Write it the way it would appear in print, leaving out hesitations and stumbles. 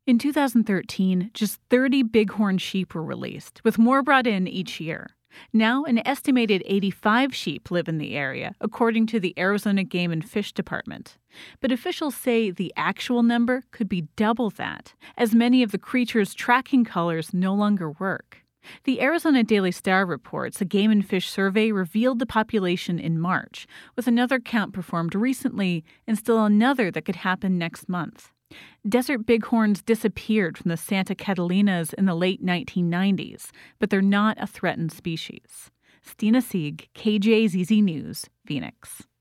In 2013, just 30 bighorn sheep were released, with more brought in each year. Now, an estimated 85 sheep live in the area, according to the Arizona Game and Fish Department. But officials say the actual number could be double that, as many of the creatures' tracking collars no longer work. The Arizona Daily Star reports a Game and Fish survey revealed the population in March, with another count performed recently and still another that could happen next month. Desert bighorns disappeared from the Santa Catalinas in the late 1990s, but they're not a threatened species. Stina Sieg, KJZZ News, Phoenix.